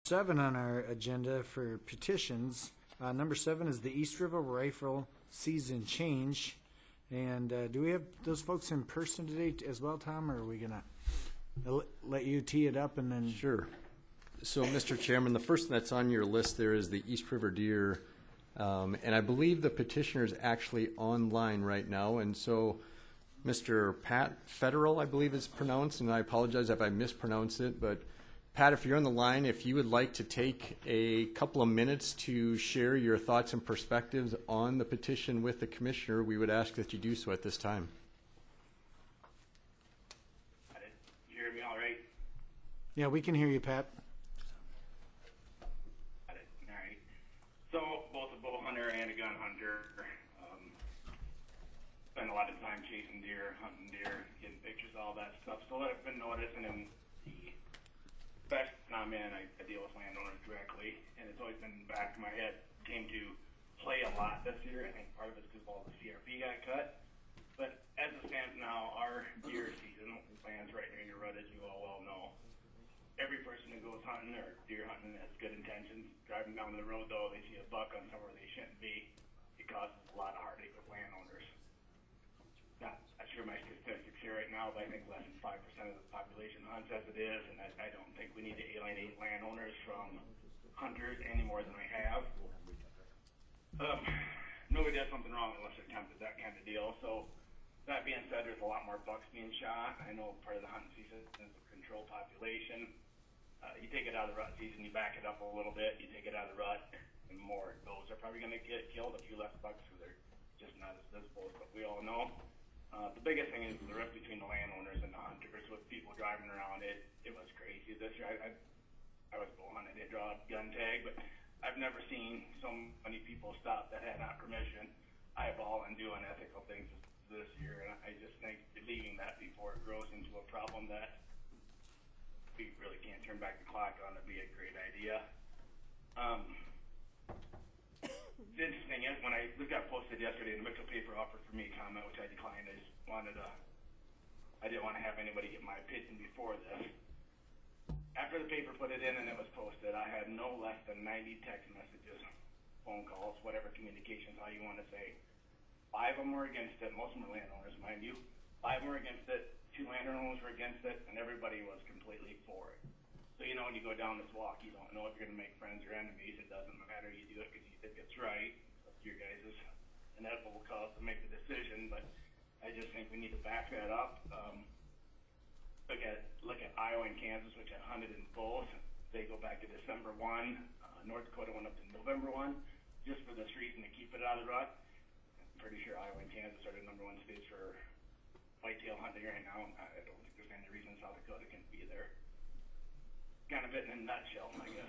7 on our agenda for petitions. Number 7 is the East River Rifle season change. And do we have those folks in person today as well, Tom, or are we going to let you tee it up and then? Sure. So, Mr. Chairman, the first that's on your list there is the East River Deer. And I believe the petitioner is actually online right now. And so Mr. Pat Federal, I believe is pronounced, and I apologize if I mispronounce it, but Pat, if you're on the line, if you would like to take a couple of minutes to share your thoughts and perspectives on the petition with the commissioner, we would ask that you do so at this time. You hear me all right? Yeah, we can hear you, Pat. Got it. All right. So, both a bow hunter and a gun hunter. Spend a lot of time chasing deer, hunting deer, getting pictures, all that stuff. So what I've been noticing in the best I'm in, I deal with landowners directly, and it's always been back to my head. Came to play a lot this year. I think part of it's because all the CRP got cut. But as it stands now, our deer season lands right near your rut, as you all well know. Every person who goes hunting or deer hunting has good intentions. Driving down the road, though, they see a buck on somewhere they shouldn't be. It causes a lot of heartache with landowners. Not sure my statistics here right now, but I think less than 5% of the population hunts as it is, and I don't think we need to alienate landowners from hunters any more than I have. Nobody does something wrong unless they're tempted, that kind of deal. So that being said, there's a lot more bucks being shot. I know part of the hunting season is to control population. You take it out of the rut season, you back it up a little bit, you take it out of the rut, and more those are probably going to get killed. A few less bucks because they're just not as visible as what we all know. The biggest thing is the rift between the landowners and the hunters with people driving around. It was crazy this year. I was bow hunting, I did draw a gun tag, but I've never seen so many people stop that had not permission, eyeball and do unethical things this year. And I just think leaving that before it grows into a problem that we really can't turn back the clock on would be a great idea. The interesting is when this got posted yesterday, the Mitchell paper offered for me a comment, which I declined. I didn't want to have anybody get my opinion before this. After the paper put it in and it was posted, I had no less than 90 text messages, phone calls, whatever communications, how you want to say. 5 of them were against it. Most of them were landowners, mind you. 5 were against it. 2 landowners were against it, and everybody was completely for it. So, you know, when you go down this walk, you don't know if you're going to make friends or enemies. It doesn't matter. You do it because you think it's right. That's your guys' inevitable cause to make the decision. But I just think we need to back that up. Look at Iowa and Kansas, which had hunted in both. They go back to December 1. North Dakota went up to November 1, just for this reason, to keep it out of the rut. I'm pretty sure Iowa and Kansas are the #1 states for whitetail hunting right now. I don't think there's any reason South Dakota can be there. Kind of it in a nutshell, I guess.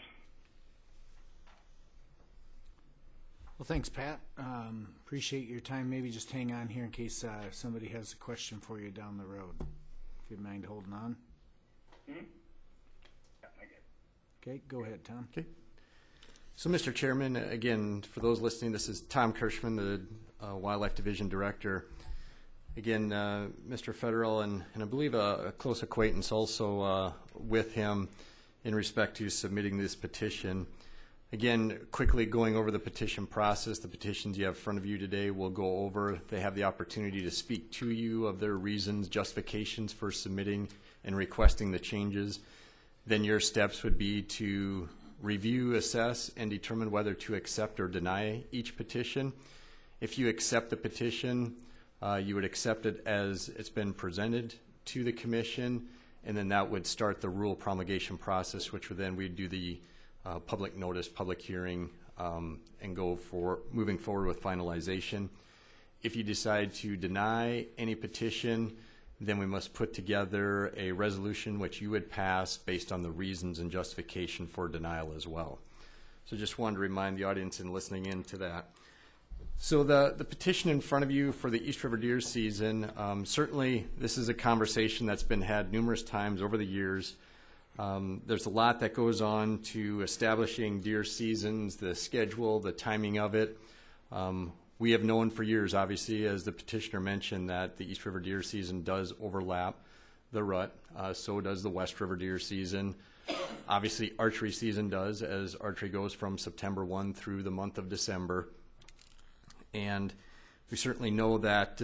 Well, thanks, Pat. Appreciate your time. Maybe just hang on here in case somebody has a question for you down the road. If you mind holding on. Yeah, I get it. Okay, go ahead, Tom. Okay. So, Mr. Chairman, again, for those listening, this is Tom Kirschman, the Wildlife Division Director. Again, Mr. Federal and I believe a close acquaintance also with him in respect to submitting this petition. Again, quickly going over the petition process, the petitions you have in front of you today will go over. They have the opportunity to speak to you of their reasons, justifications for submitting and requesting the changes. Then your steps would be to review, assess, and determine whether to accept or deny each petition. If you accept the petition, you would accept it as it's been presented to the commission, and then that would start the rule promulgation process, which would then we'd do the public notice, public hearing, and go for moving forward with finalization. If you decide to deny any petition, then we must put together a resolution which you would pass based on the reasons and justification for denial as well. So just wanted to remind the audience in listening in to that. So the petition in front of you for the East River Deer season, certainly this is a conversation that's been had numerous times over the years. There's a lot that goes on to establishing deer seasons, the schedule, the timing of it. We have known for years, obviously, as the petitioner mentioned, that the East River Deer season does overlap the rut. So does the West River Deer season. Obviously, archery season does, as archery goes from September 1 through the month of December. And we certainly know that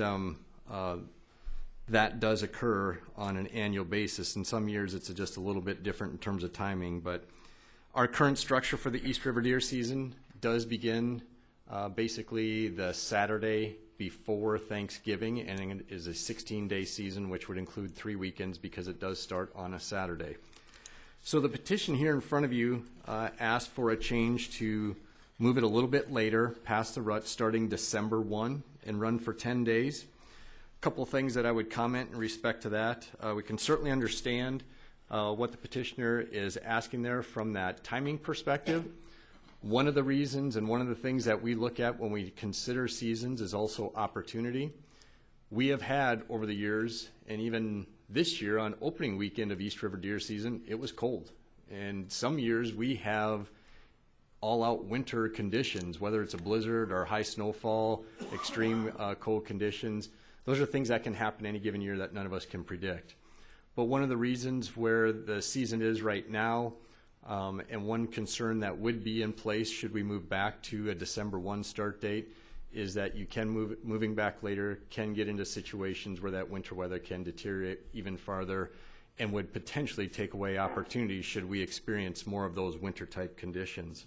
that does occur on an annual basis. In some years, it's just a little bit different in terms of timing. But our current structure for the East River deer season does begin basically the Saturday before Thanksgiving, and it is a 16-day season, which would include 3 weekends because it does start on a Saturday. So the petition here in front of you asked for a change to move it a little bit later, past the rut, starting December 1 and run for 10 days. A couple of things that I would comment in respect to that. We can certainly understand what the petitioner is asking there from that timing perspective. One of the reasons and one of the things that we look at when we consider seasons is also opportunity. We have had over the years, and even this year on opening weekend of East River deer season, it was cold. And some years we have all-out winter conditions, whether it's a blizzard or high snowfall, extreme cold conditions. Those are things that can happen any given year that none of us can predict. But one of the reasons where the season is right now, and one concern that would be in place should we move back to a December 1 start date, is that you can moving back later can get into situations where that winter weather can deteriorate even farther and would potentially take away opportunities should we experience more of those winter type conditions.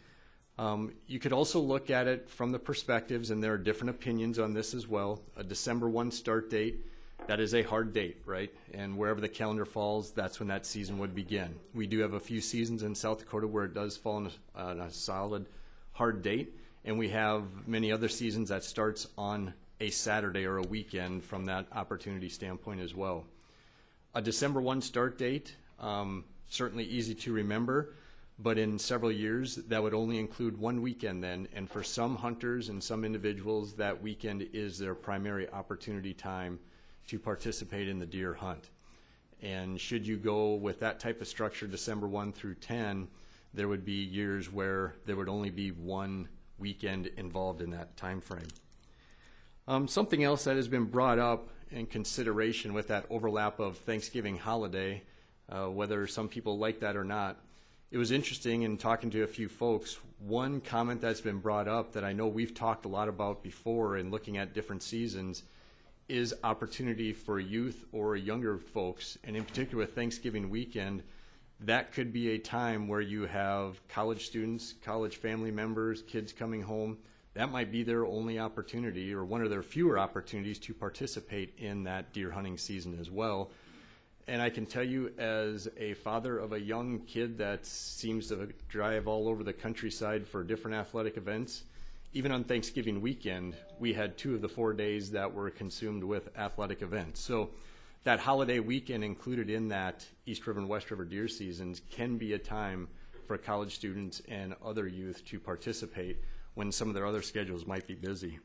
You could also look at it from the perspectives, and there are different opinions on this as well. A December 1 start date, that is a hard date, right? And wherever the calendar falls, that's when that season would begin. We do have a few seasons in South Dakota where it does fall on a solid, hard date, and we have many other seasons that starts on a Saturday or a weekend from that opportunity standpoint as well. A December 1 start date, certainly easy to remember, but in several years, that would only include one weekend then, and for some hunters and some individuals, that weekend is their primary opportunity time to participate in the deer hunt. And should you go with that type of structure, December 1 through 10, there would be years where there would only be one weekend involved in that time frame. Something else that has been brought up in consideration with that overlap of Thanksgiving holiday, whether some people like that or not, it was interesting in talking to a few folks. One comment that's been brought up that I know we've talked a lot about before in looking at different seasons is opportunity for youth or younger folks, and in particular with Thanksgiving weekend, that could be a time where you have college students, college family members, kids coming home. That might be their only opportunity or one of their fewer opportunities to participate in that deer hunting season as well. And I can tell you, as a father of a young kid that seems to drive all over the countryside for different athletic events, even on Thanksgiving weekend, we had 2 of the 4 days that were consumed with athletic events. So that holiday weekend included in that East River and West River deer seasons can be a time for college students and other youth to participate when some of their other schedules might be busy.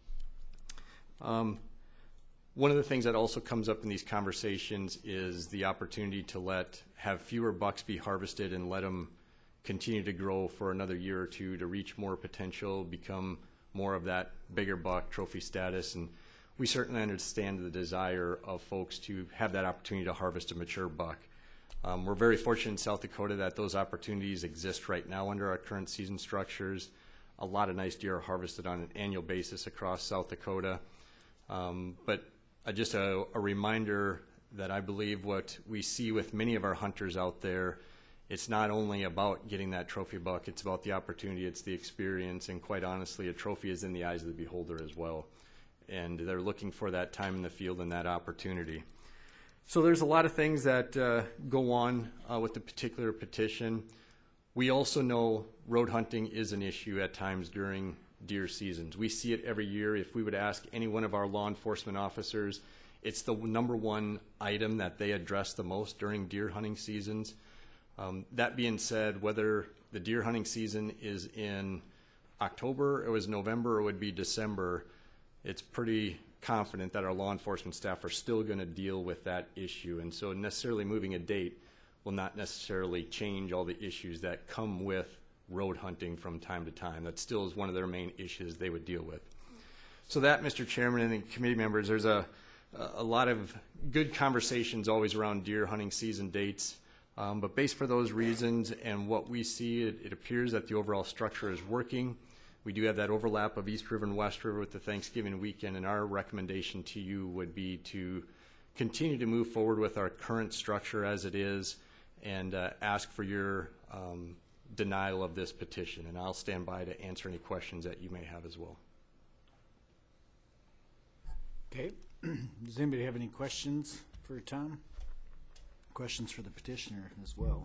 One of the things that also comes up in these conversations is the opportunity to have fewer bucks be harvested and let them continue to grow for another year or two to reach more potential, become more of that bigger buck trophy status. And we certainly understand the desire of folks to have that opportunity to harvest a mature buck. We're very fortunate in South Dakota that those opportunities exist right now under our current season structures. A lot of nice deer are harvested on an annual basis across South Dakota. But just a reminder that I believe what we see with many of our hunters out there, it's not only about getting that trophy buck, it's about the opportunity, it's the experience, and quite honestly, a trophy is in the eyes of the beholder as well. And they're looking for that time in the field and that opportunity. So there's a lot of things that go on with the particular petition. We also know road hunting is an issue at times during deer seasons. We see it every year. If we would ask any one of our law enforcement officers, it's the number one item that they address the most during deer hunting seasons. That being said, whether the deer hunting season is in October, or is November, or would be December, it's pretty confident that our law enforcement staff are still going to deal with that issue. And so necessarily moving a date will not necessarily change all the issues that come with road hunting from time to time. That still is one of their main issues they would deal with. So that, Mr. Chairman and the committee members, there's a lot of good conversations always around deer hunting season dates. But based for those reasons and what we see, it appears that the overall structure is working. We do have that overlap of East River and West River with the Thanksgiving weekend, and our recommendation to you would be to continue to move forward with our current structure as it is and ask for your denial of this petition. And I'll stand by to answer any questions that you may have as well. Okay. Does anybody have any questions for Tom? Questions for the petitioner as well?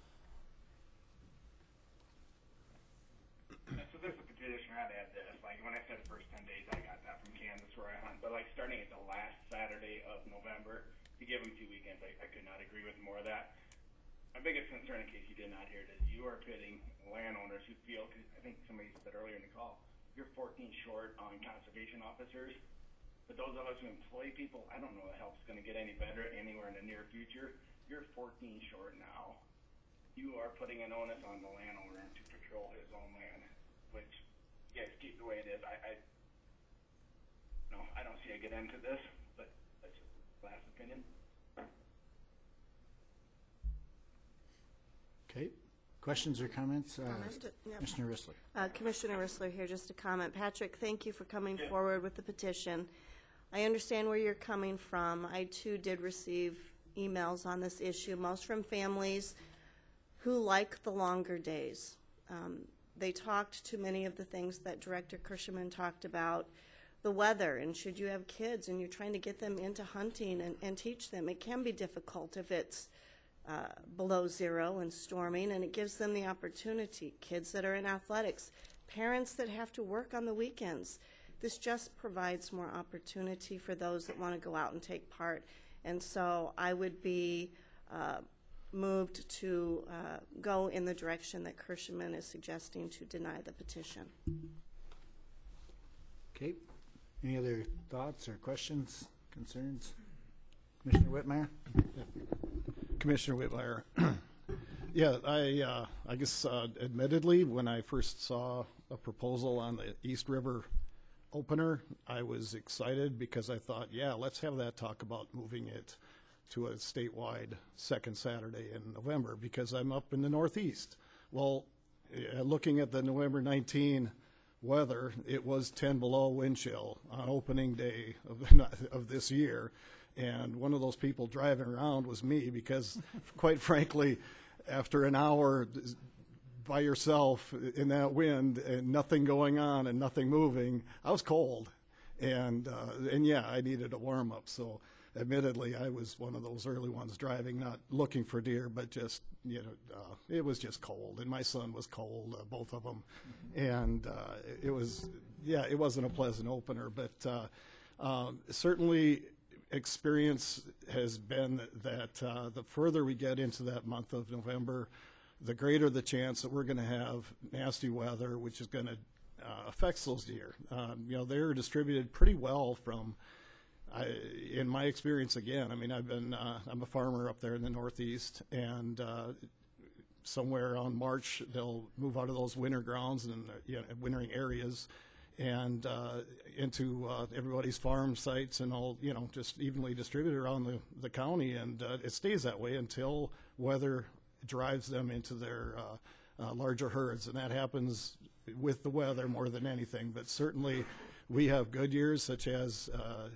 So there's a petitioner, I'd add this, like when I said the first 10 days, I got that from Kansas where I hunt, but like starting at the last Saturday of November, to give them 2 weekends, I could not agree with more of that. My biggest concern, in case you did not hear it, is you are pitting landowners who feel, cause I think somebody said earlier in the call, you're 14 short on conservation officers, but those of us who employ people, I don't know if help's gonna get any better anywhere in the near future. You're 14 short now. You are putting an onus on the landowner to patrol his own land, which, you guys keep the way it is. I don't see a good end to this, but that's just last opinion. Okay. Questions or comments? Yep. Commissioner Rissler. Commissioner Rissler here, just a comment. Patrick, thank you for coming forward with the petition. I understand where you're coming from. I too did receive emails on this issue, most from families who like the longer days. They talked to many of the things that Director Kirschman talked about, the weather, and should you have kids and you're trying to get them into hunting and teach them, it can be difficult if it's below zero and storming, and it gives them the opportunity, kids that are in athletics, parents that have to work on the weekends. This just provides more opportunity for those that want to go out and take part. And so I would be moved to go in the direction that Kirschman is suggesting to deny the petition. Okay. Any other thoughts or questions, concerns? Commissioner Whitmire? Commissioner Whitmire. Yeah, I guess admittedly, when I first saw a proposal on the East River opener, I was excited because I thought, yeah, let's have that talk about moving it to a statewide second Saturday in November because I'm up in the Northeast. Well, looking at the November 19 weather, it was 10 below wind chill on opening day of this year. And one of those people driving around was me because, quite frankly, after an hour by yourself in that wind and nothing going on and nothing moving, I was cold. And yeah, I needed a warm up. So admittedly, I was one of those early ones driving, not looking for deer, but just, it was just cold. And my son was cold, both of them. And it wasn't a pleasant opener. But certainly experience has been that the further we get into that month of November, the greater the chance that we're going to have nasty weather, which is going to affect those deer. They're distributed pretty well from, in my experience again, I mean, I'm a farmer up there in the Northeast, and somewhere around March, they'll move out of those winter grounds and wintering areas and into everybody's farm sites and all, just evenly distributed around the county. And it stays that way until weather drives them into their larger herds. And that happens with the weather more than anything. But certainly we have good years such as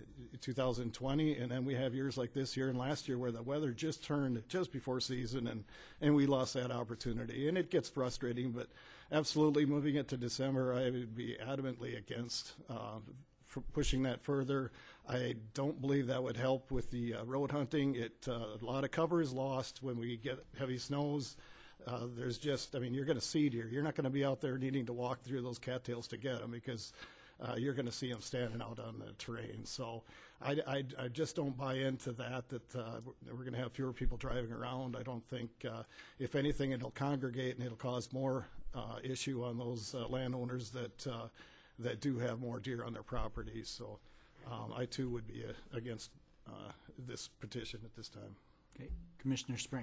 2020, and then we have years like this year and last year where the weather just turned just before season, and we lost that opportunity. And it gets frustrating, but absolutely moving it to December, I would be adamantly against for pushing that further. I don't believe that would help with the road hunting. A lot of cover is lost when we get heavy snows. There's just, you're going to see deer. You're not going to be out there needing to walk through those cattails to get them because you're going to see them standing out on the terrain. So I just don't buy into that we're going to have fewer people driving around. I don't think, if anything, it'll congregate and it'll cause more issue on those landowners that do have more deer on their property. So I too would be against this petition at this time. Okay. Commissioner Spring.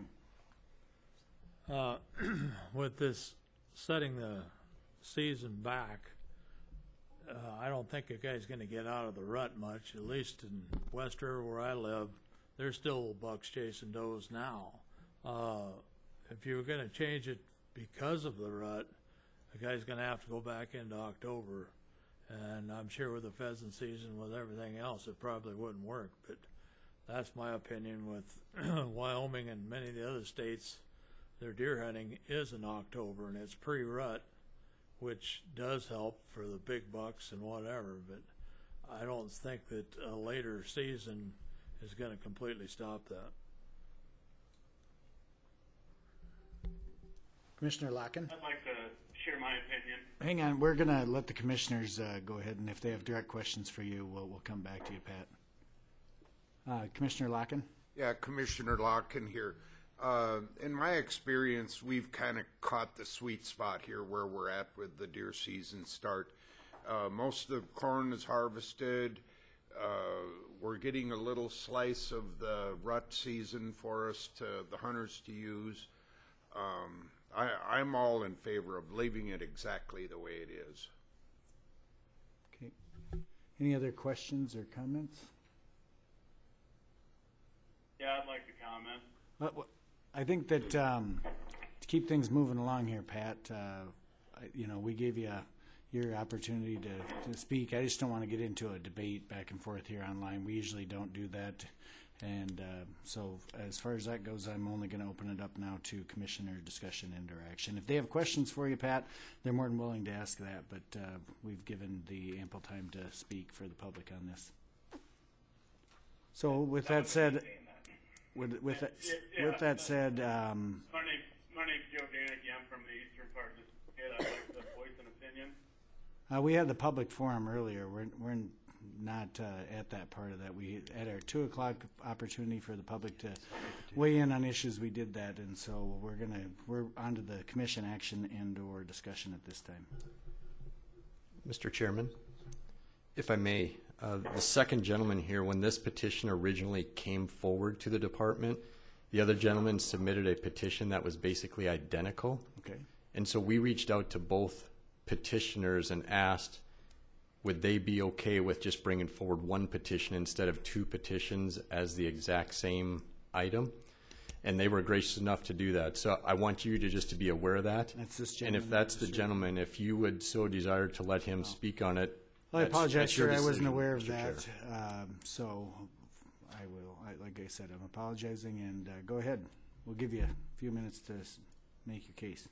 With this setting the season back, I don't think a guy's going to get out of the rut much. At least in West River where I live, there's still bucks chasing does now. If you were gonna change it because of the rut, the guy's gonna have to go back into October. And I'm sure with the pheasant season, with everything else, it probably wouldn't work. But that's my opinion with Wyoming and many of the other states. Their deer hunting is in October, and it's pre-rut, which does help for the big bucks and whatever. But I don't think that a later season is going to completely stop that. Commissioner Locken? I'd like to share my opinion. Hang on, we're gonna let the commissioners go ahead, and if they have direct questions for you, we'll come back to you, Pat. Commissioner Locken? Yeah, Commissioner Locken here. In my experience, we've kind of caught the sweet spot here where we're at with the deer season start. Most of the corn is harvested. We're getting a little slice of the rut season for us, the hunters to use. I'm all in favor of leaving it exactly the way it is. Okay. Any other questions or comments? Yeah, I'd like to comment. I think that to keep things moving along here, Pat, we gave you your opportunity to speak. I just don't want to get into a debate back and forth here online. We usually don't do that. And so as far as that goes, I'm only going to open it up now to commissioner discussion and interaction. If they have questions for you, Pat, they're more than willing to ask that, but we've given the ample time to speak for the public on this. So with that said, with that said, My name's Joe Danicki. I'm from the eastern part of the state. I'd like to voice an opinion. we had the public forum earlier. We're not at that part of that. We at our 2 o'clock opportunity for the public to weigh in on issues. We did that, and so we're on to the commission action and or discussion at this time. Mr. Chairman, if I may, the second gentleman here, when this petition originally came forward to the department, the other gentleman submitted a petition that was basically identical. Okay. And so we reached out to both petitioners and asked, would they be okay with just bringing forward one petition instead of 2 petitions as the exact same item? And they were gracious enough to do that. So I want you to just to be aware of that. That's this And gentleman. if that's the gentleman, if you would so desire to let him speak on it. Well, I apologize, that's your sir. I wasn't decision, aware of Mr. that. Chair. So I will. Like I said, I'm apologizing, and go ahead. We'll give you a few minutes to make your case.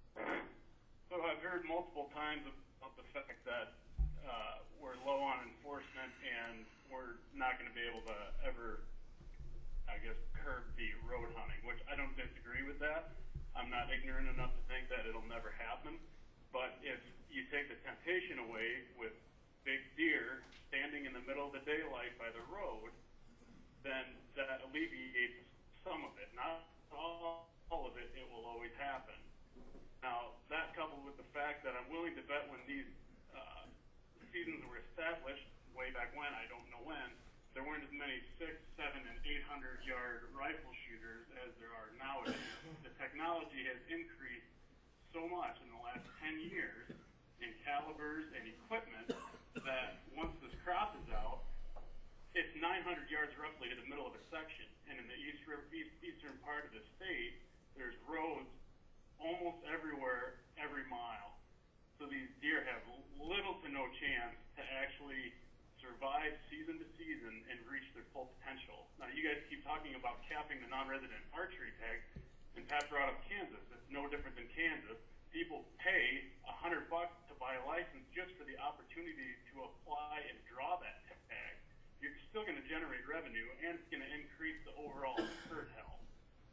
So I've heard multiple times about the fact that we're low on enforcement and we're not going to be able to ever, I guess, curb the road hunting, which I don't disagree with that. I'm not ignorant enough to think that it'll never happen. But if you take the temptation away with big deer standing in the middle of the daylight by the road, then that alleviates some of it. Not all of it, it will always happen. Now, that coupled with the fact that I'm willing to bet when these seasons were established, way back when, I don't know when, there weren't as many 6, 7, and 800-yard rifle shooters as there are nowadays. The technology has increased so much in the last 10 years in calibers and equipment that once this crop is out, it's 900 yards roughly to the middle of a section. And in the eastern part of the state, there's roads almost everywhere, every mile. So these deer have little to no chance to actually survive season to season and reach their full potential. Now, you guys keep talking about capping the non-resident archery tag, and Pat brought up Kansas. It's no different than Kansas. People pay $100 to buy a license just for the opportunity to apply and draw that tag. You're still going to generate revenue, and it's going to increase the overall herd health.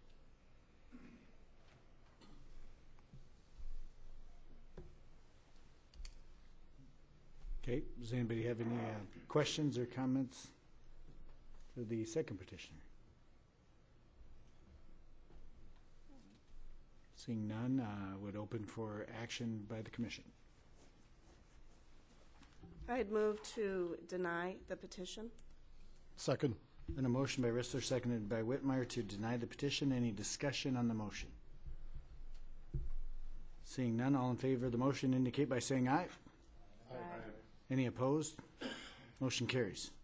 Okay. Does anybody have any questions or comments for the second petitioner? Seeing none, would open for action by the commission. I'd move to deny the petition. Second. Then a motion by Rissler, seconded by Whitmire to deny the petition. Any discussion on the motion? Seeing none, all in favor of the motion indicate by saying aye. Aye. Any opposed? Motion carries.